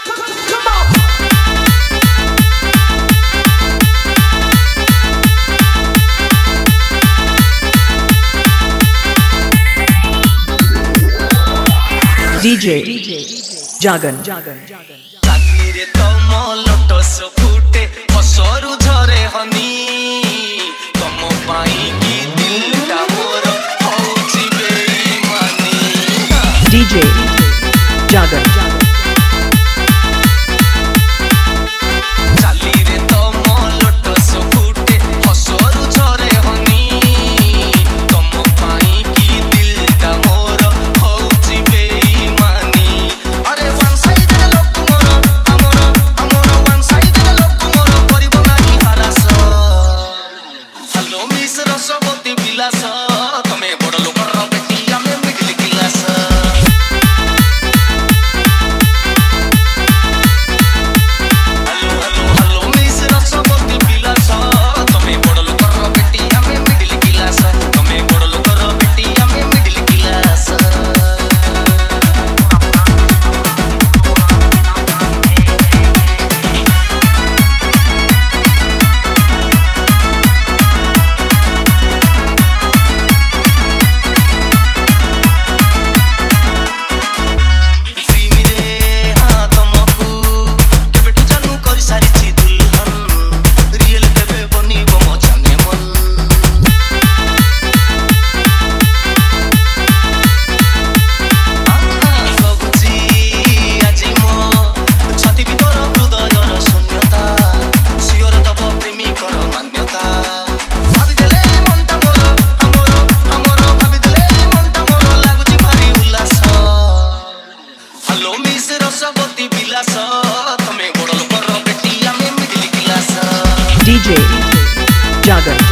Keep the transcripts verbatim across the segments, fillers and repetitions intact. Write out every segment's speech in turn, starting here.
DJ जागन रे तम लोटस फुटे हसरु झरे हनी तम पाई की दिलटा मोर होची बेईमानी। डीजे जागन चाली रे तम लोटस फुटे हसरु झरे हनी तम पाई की दिलटा मोर होची बेईमानी। अरे वन साइड रे लोक मोर हमर हमर वन साइड रे लोक मोर परिबो नाही हरास। हेलो मिस रसवती विलास तमे बड़ लोकर बेटी आमे middle class. DJ Jagan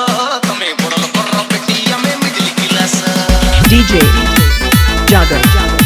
DJ जागन।